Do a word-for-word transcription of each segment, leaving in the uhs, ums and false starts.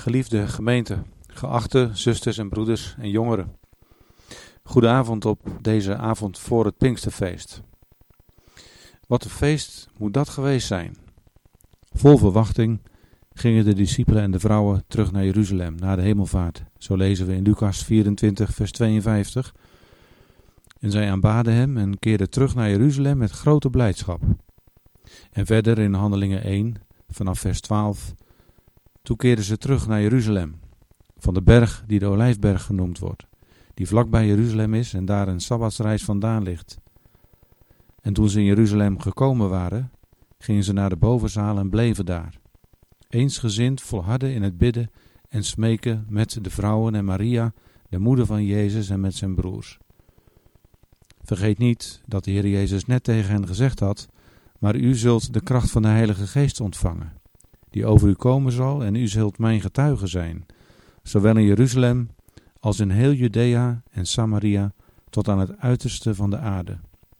Geliefde gemeente, geachte zusters en broeders en jongeren. Goedenavond op deze avond voor het Pinksterfeest. Wat een feest moet dat geweest zijn. Vol verwachting gingen de discipelen en de vrouwen terug naar Jeruzalem, naar de hemelvaart. Zo lezen we in Lucas vierentwintig vers tweeënvijftig. En zij aanbaden hem en keerden terug naar Jeruzalem met grote blijdschap. En verder in Handelingen één, vanaf vers twaalf... Toen keerden ze terug naar Jeruzalem, van de berg die de Olijfberg genoemd wordt, die vlakbij Jeruzalem is en daar een sabbatsreis vandaan ligt. En toen ze in Jeruzalem gekomen waren, gingen ze naar de bovenzaal en bleven daar. Eensgezind volharden in het bidden en smeken met de vrouwen en Maria, de moeder van Jezus en met zijn broers. Vergeet niet dat de Heer Jezus net tegen hen gezegd had, maar u zult de kracht van de Heilige Geest ontvangen, die over u komen zal, en u zult mijn getuige zijn, zowel in Jeruzalem als in heel Judea en Samaria, tot aan het uiterste van de aarde.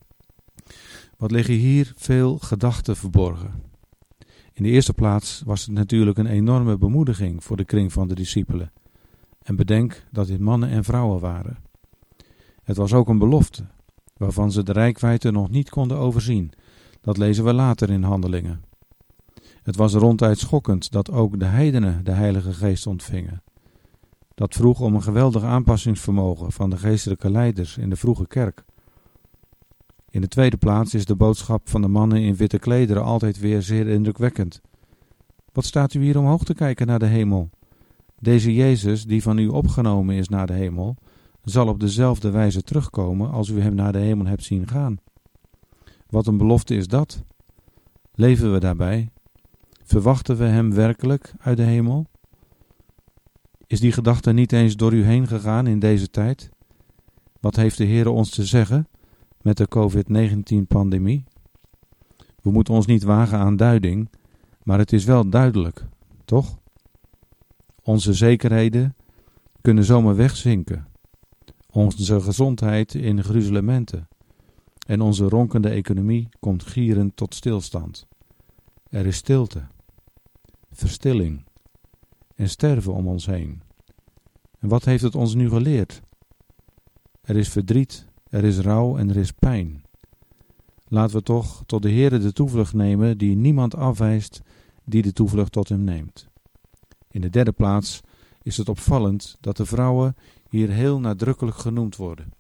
Wat liggen hier veel gedachten verborgen. In de eerste plaats was het natuurlijk een enorme bemoediging voor de kring van de discipelen. En bedenk dat dit mannen en vrouwen waren. Het was ook een belofte, waarvan ze de reikwijdte nog niet konden overzien. Dat lezen we later in Handelingen. Het was ronduit schokkend dat ook de heidenen de Heilige Geest ontvingen. Dat vroeg om een geweldig aanpassingsvermogen van de geestelijke leiders in de vroege kerk. In de tweede plaats is de boodschap van de mannen in witte klederen altijd weer zeer indrukwekkend. Wat staat u hier omhoog te kijken naar de hemel? Deze Jezus, die van u opgenomen is naar de hemel, zal op dezelfde wijze terugkomen als u hem naar de hemel hebt zien gaan. Wat een belofte is dat? Leven we daarbij? Verwachten we hem werkelijk uit de hemel? Is die gedachte niet eens door u heen gegaan in deze tijd? Wat heeft de Heer ons te zeggen met de covid negentien pandemie? We moeten ons niet wagen aan duiding, maar het is wel duidelijk, toch? Onze zekerheden kunnen zomaar wegzinken. Onze gezondheid in gruzelementen. En onze ronkende economie komt gierend tot stilstand. Er is stilte, verstilling en sterven om ons heen. En wat heeft het ons nu geleerd? Er is verdriet, er is rouw en er is pijn. Laten we toch tot de Heere de toevlucht nemen die niemand afwijst die de toevlucht tot hem neemt. In de derde plaats is het opvallend dat de vrouwen hier heel nadrukkelijk genoemd worden.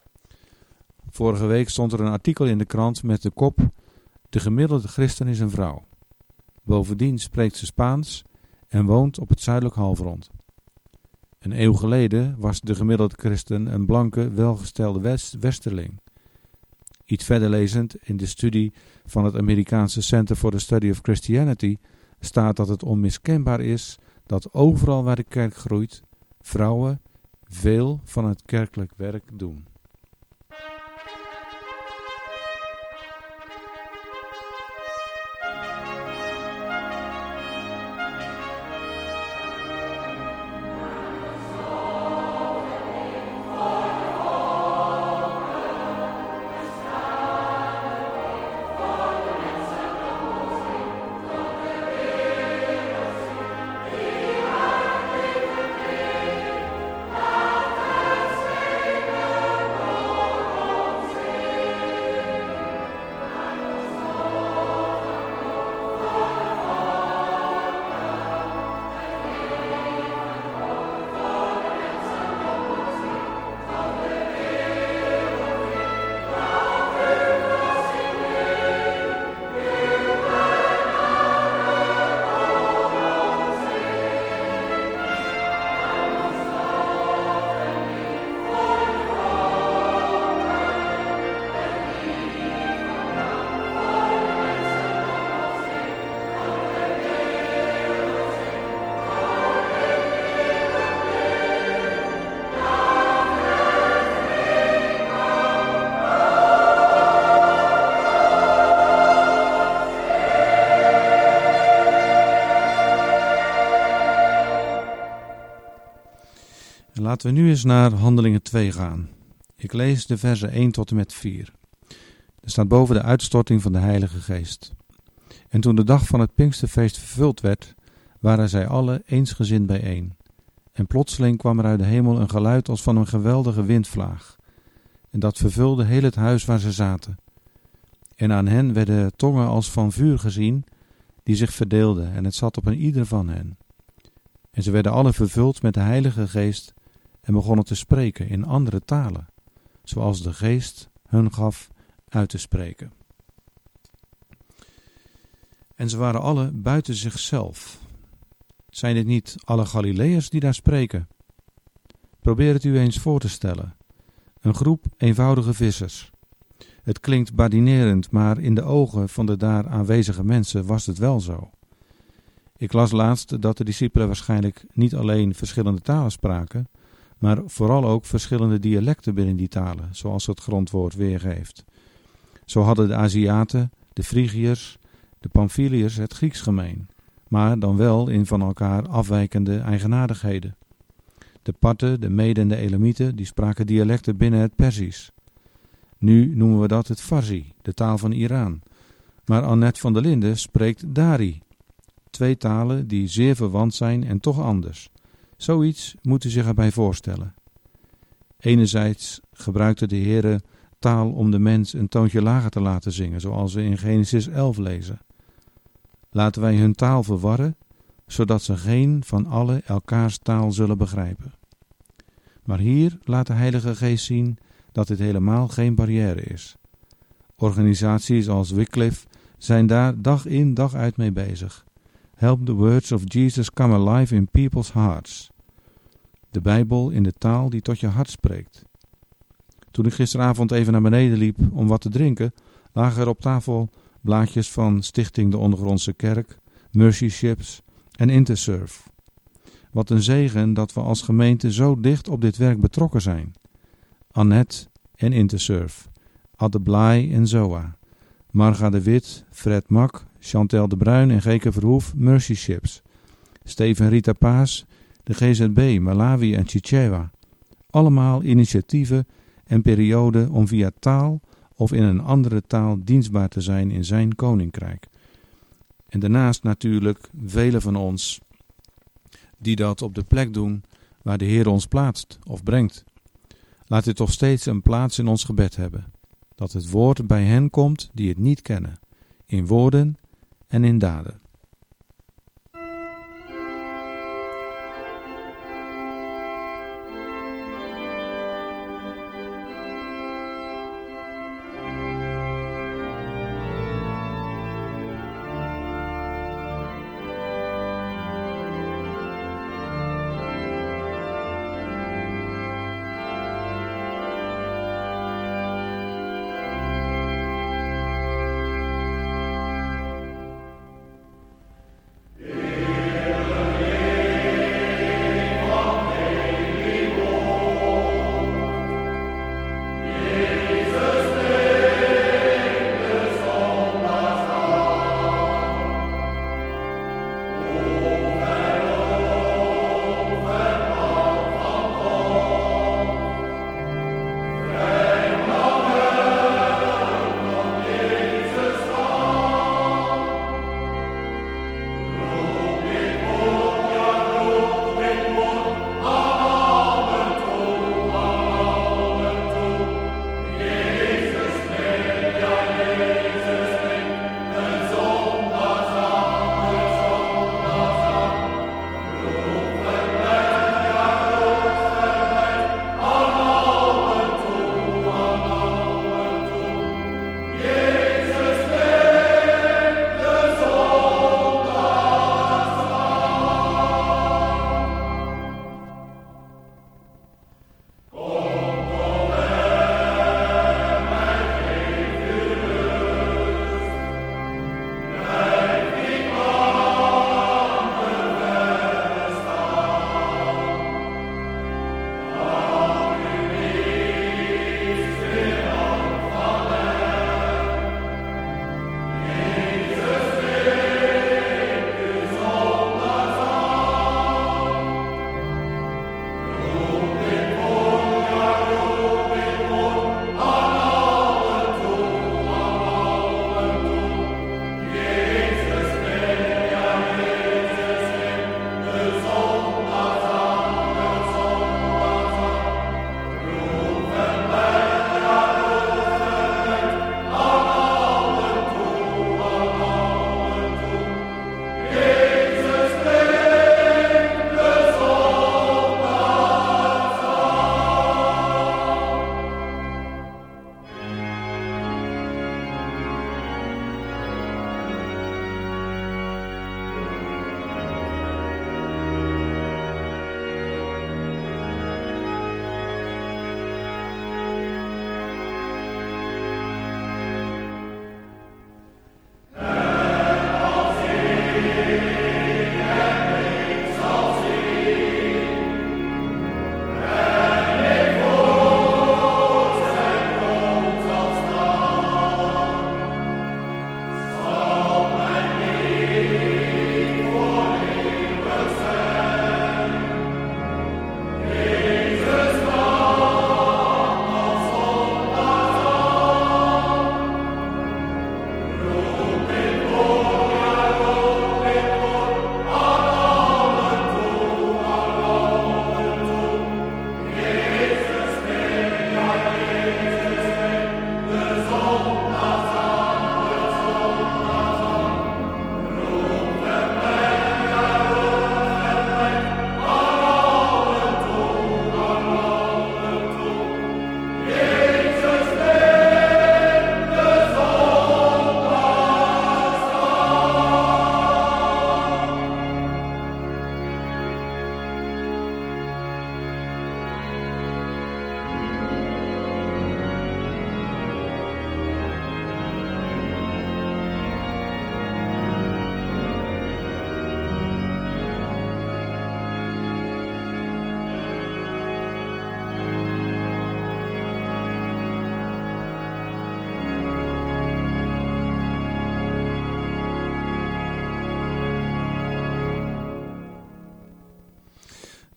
Vorige week stond er een artikel in de krant met de kop: de gemiddelde christen is een vrouw. Bovendien spreekt ze Spaans en woont op het zuidelijk halfrond. Een eeuw geleden was de gemiddelde christen een blanke, welgestelde west- westerling. Iets verder lezend in de studie van het Amerikaanse Center for the Study of Christianity staat dat het onmiskenbaar is dat overal waar de kerk groeit, vrouwen veel van het kerkelijk werk doen. Laten we nu eens naar Handelingen twee gaan. Ik lees de versen één tot en met vier. Er staat boven de uitstorting van de Heilige Geest. En toen de dag van het Pinksterfeest vervuld werd, waren zij alle eensgezind bijeen. En plotseling kwam er uit de hemel een geluid als van een geweldige windvlaag. En dat vervulde heel het huis waar ze zaten. En aan hen werden tongen als van vuur gezien, die zich verdeelden, en het zat op een ieder van hen. En ze werden alle vervuld met de Heilige Geest en begonnen te spreken in andere talen, zoals de Geest hun gaf uit te spreken. En ze waren alle buiten zichzelf. Zijn het niet alle Galileërs die daar spreken? Probeer het u eens voor te stellen. Een groep eenvoudige vissers. Het klinkt badinerend, maar in de ogen van de daar aanwezige mensen was het wel zo. Ik las laatst dat de discipelen waarschijnlijk niet alleen verschillende talen spraken, maar vooral ook verschillende dialecten binnen die talen, zoals het grondwoord weergeeft. Zo hadden de Aziaten, de Frigiërs, de Pamfiliërs het Grieks gemeen, maar dan wel in van elkaar afwijkende eigenaardigheden. De Parten, de Meden en de Elamieten, die spraken dialecten binnen het Perzisch. Nu noemen we dat het Farsi, de taal van Iran. Maar Annette van der Linden spreekt Dari. Twee talen die zeer verwant zijn en toch anders. Zoiets moet u zich erbij voorstellen. Enerzijds gebruikte de Heere taal om de mens een toontje lager te laten zingen, zoals we in Genesis elf lezen. Laten wij hun taal verwarren, zodat ze geen van allen elkaars taal zullen begrijpen. Maar hier laat de Heilige Geest zien dat dit helemaal geen barrière is. Organisaties als Wycliffe zijn daar dag in dag uit mee bezig. Help the words of Jesus come alive in people's hearts. De Bijbel in de taal die tot je hart spreekt. Toen ik gisteravond even naar beneden liep om wat te drinken, lagen er op tafel blaadjes van Stichting de Ondergrondse Kerk, Mercy Ships en Intersurf. Wat een zegen dat we als gemeente zo dicht op dit werk betrokken zijn. Annette en Intersurf, Adde Blaai en Zoa, Marga de Wit, Fred Mak, Chantal de Bruin en Geke Verhoef, Mercy Ships, Steven Rita Paas, de G Z B, Malawi en Chichewa. Allemaal initiatieven en perioden om via taal of in een andere taal dienstbaar te zijn in zijn koninkrijk. En daarnaast natuurlijk velen van ons die dat op de plek doen waar de Heer ons plaatst of brengt. Laat dit toch steeds een plaats in ons gebed hebben. Dat het woord bij hen komt die het niet kennen, in woorden en in daden.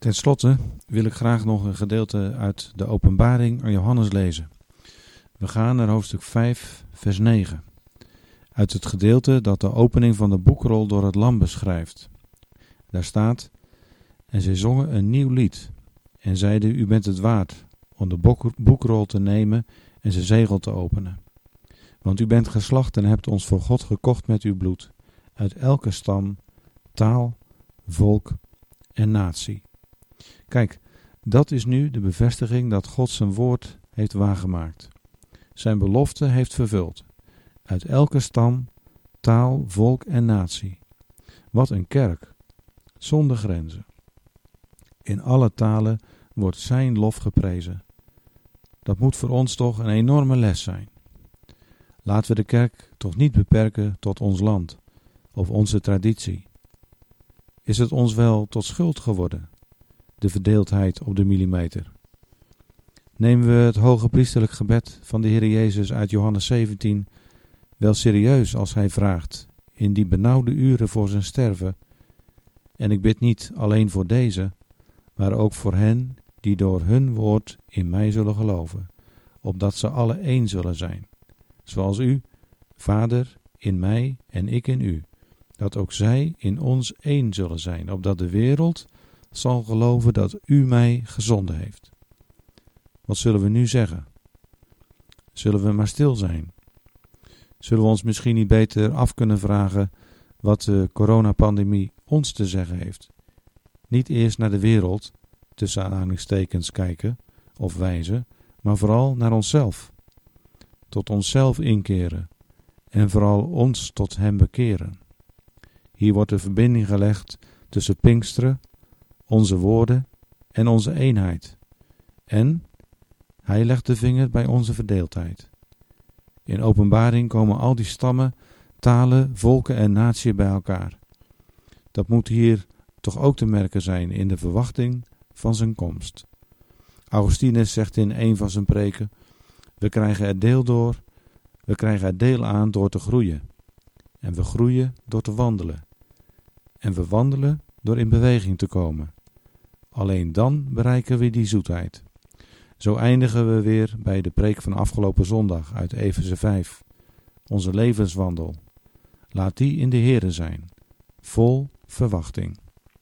Ten slotte wil ik graag nog een gedeelte uit de Openbaring aan Johannes lezen. We gaan naar hoofdstuk vijf, vers negen. Uit het gedeelte dat de opening van de boekrol door het lam beschrijft. Daar staat: en zij zongen een nieuw lied en zeiden: u bent het waard om de boekrol te nemen en zijn zegel te openen. Want u bent geslacht en hebt ons voor God gekocht met uw bloed, uit elke stam, taal, volk en natie. Kijk, dat is nu de bevestiging dat God zijn woord heeft waargemaakt. Zijn belofte heeft vervuld. Uit elke stam, taal, volk en natie. Wat een kerk, zonder grenzen. In alle talen wordt zijn lof geprezen. Dat moet voor ons toch een enorme les zijn. Laten we de kerk toch niet beperken tot ons land of onze traditie. Is het ons wel tot schuld geworden, de verdeeldheid op de millimeter? Nemen we het hoge priesterlijk gebed van de Heer Jezus uit Johannes zeventien wel serieus als hij vraagt, in die benauwde uren voor zijn sterven: en ik bid niet alleen voor deze, maar ook voor hen die door hun woord in mij zullen geloven, opdat ze alle één zullen zijn, zoals u, Vader, in mij en ik in u, dat ook zij in ons één zullen zijn, opdat de wereld zal geloven dat u mij gezonden heeft. Wat zullen we nu zeggen? Zullen we maar stil zijn? Zullen we ons misschien niet beter af kunnen vragen wat de coronapandemie ons te zeggen heeft? Niet eerst naar de wereld, tussen aanhalingstekens, kijken of wijzen, maar vooral naar onszelf. Tot onszelf inkeren en vooral ons tot hem bekeren. Hier wordt de verbinding gelegd tussen Pinksteren, onze woorden en onze eenheid. En hij legt de vinger bij onze verdeeldheid. In Openbaring komen al die stammen, talen, volken en naties bij elkaar. Dat moet hier toch ook te merken zijn in de verwachting van zijn komst. Augustinus zegt in een van zijn preken: we krijgen er deel door, we krijgen er deel aan door te groeien. En we groeien door te wandelen. En we wandelen door in beweging te komen. Alleen dan bereiken we die zoetheid. Zo eindigen we weer bij de preek van afgelopen zondag uit Efeze vijf. Onze levenswandel. Laat die in de Here zijn, vol verwachting.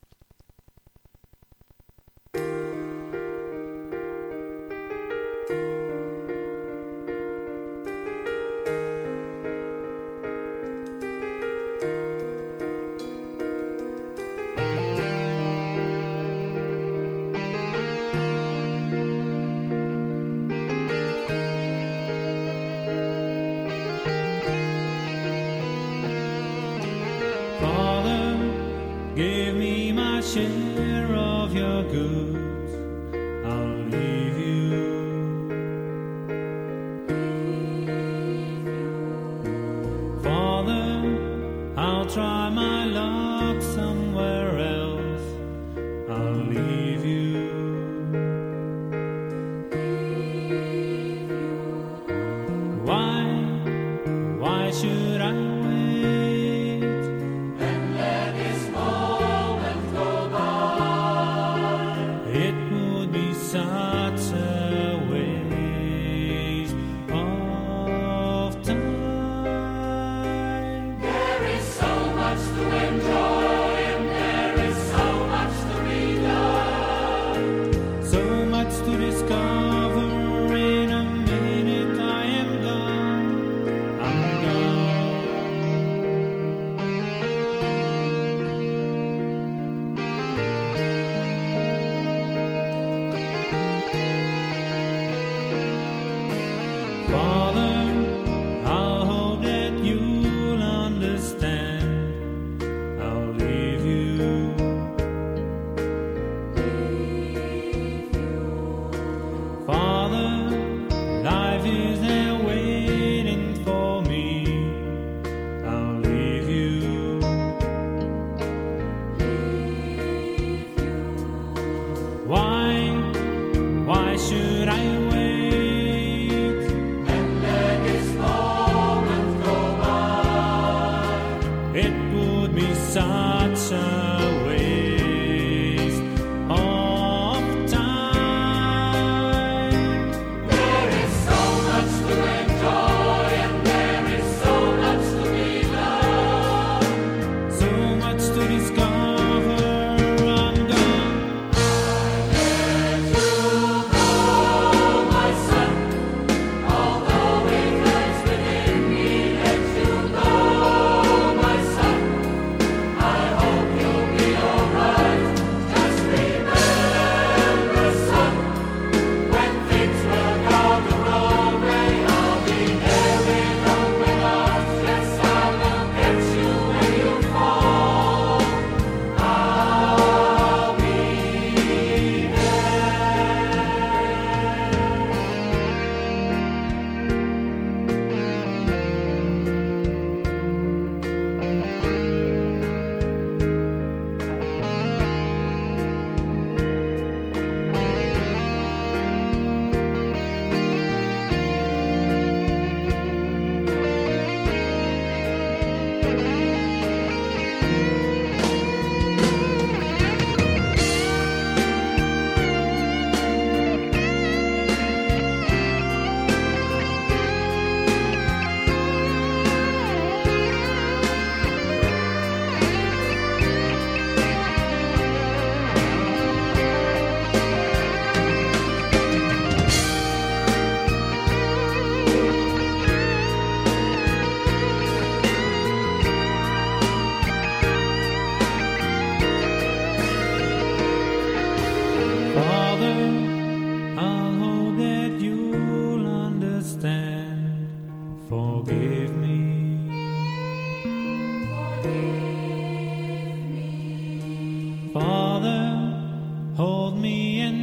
Give me my share of your goods, I'll leave you. Father, I'll try my luck somewhere else, I'll leave you. Why, why should I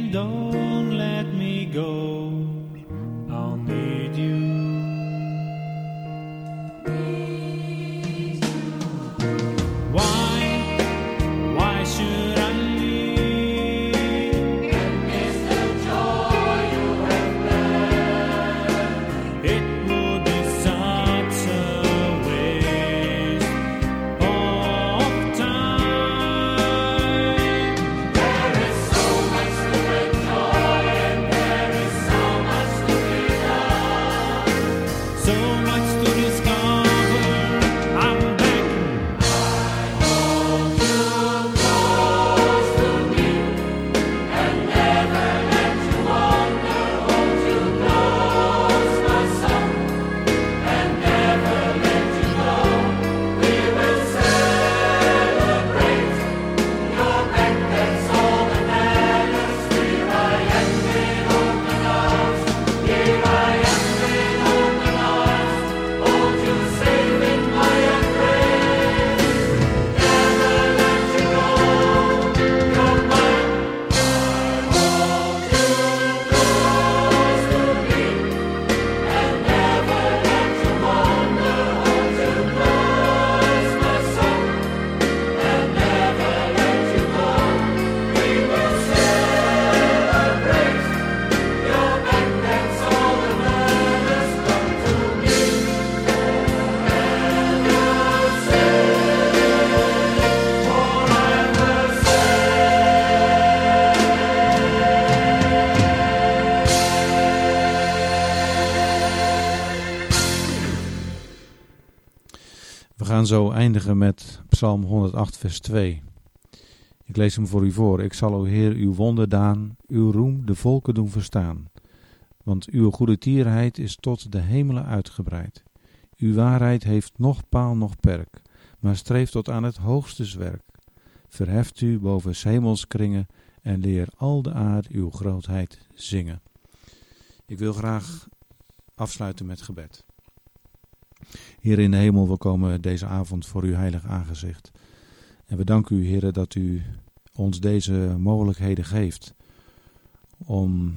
and don't let me go. I'll need you. Why, why should I leave? And miss the joy you have left. It would be such a waste of time. There is so much to enjoy and there is so much to be done. So much to discover. I'm back. We gaan zo eindigen met Psalm honderdacht vers twee. Ik lees hem voor u voor. Ik zal, o Heer, uw wonderdaan, uw roem de volken doen verstaan. Want uw goede tierheid is tot de hemelen uitgebreid. Uw waarheid heeft noch paal noch perk, maar streeft tot aan het hoogste zwerk. Verheft u boven 's hemels kringen en leer al de aarde uw grootheid zingen. Ik wil graag afsluiten met gebed. Heer in de hemel, we komen deze avond voor uw heilig aangezicht. En we danken u, Heer, dat u ons deze mogelijkheden geeft om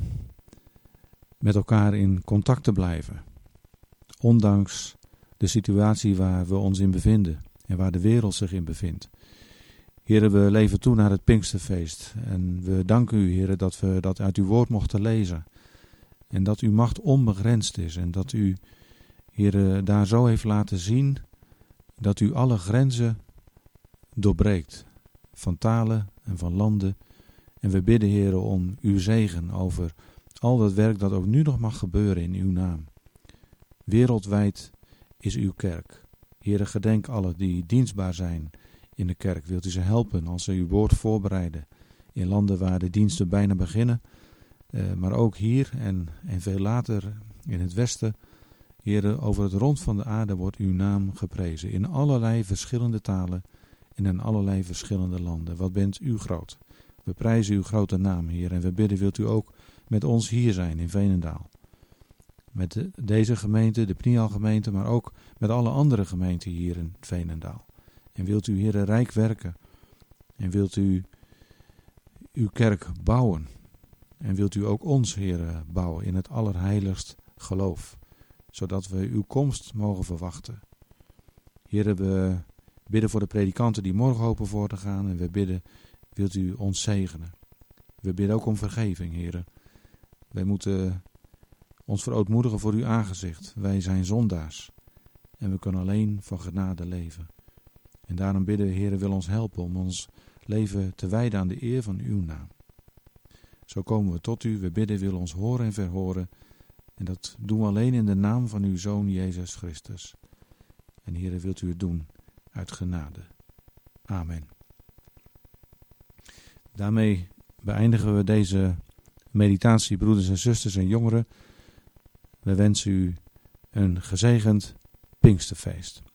met elkaar in contact te blijven. Ondanks de situatie waar we ons in bevinden en waar de wereld zich in bevindt. Heer, we leven toe naar het Pinksterfeest. En we danken u, Heer, dat we dat uit uw woord mochten lezen. En dat uw macht onbegrensd is en dat u, Heer, daar zo heeft laten zien dat u alle grenzen doorbreekt. Van talen en van landen. En we bidden, Heer, om uw zegen over al dat werk dat ook nu nog mag gebeuren in uw naam. Wereldwijd is uw kerk. Heer, gedenk alle die dienstbaar zijn in de kerk. Wilt u ze helpen als ze uw woord voorbereiden in landen waar de diensten bijna beginnen. Uh, maar ook hier en, en veel later in het westen. Heer, over het rond van de aarde wordt uw naam geprezen. In allerlei verschillende talen en in allerlei verschillende landen. Wat bent u groot. We prijzen uw grote naam, Heer. En we bidden, wilt u ook met ons hier zijn in Veenendaal. Met de, deze gemeente, de Pniel gemeente, maar ook met alle andere gemeenten hier in Veenendaal. En wilt u, Heer, rijk werken. En wilt u uw kerk bouwen. En wilt u ook ons, Heer, bouwen in het allerheiligst geloof. Zodat we uw komst mogen verwachten. Heer, we bidden voor de predikanten die morgen hopen voor te gaan. En we bidden, wilt u ons zegenen. We bidden ook om vergeving, Heer. Wij moeten ons verootmoedigen voor uw aangezicht. Wij zijn zondaars. En we kunnen alleen van genade leven. En daarom bidden we, Heer, wil ons helpen om ons leven te wijden aan de eer van uw naam. Zo komen we tot u. We bidden, wil ons horen en verhoren. En dat doen we alleen in de naam van uw Zoon Jezus Christus. En Heer, wilt u het doen uit genade. Amen. Daarmee beëindigen we deze meditatie, broeders en zusters en jongeren. We wensen u een gezegend Pinksterfeest.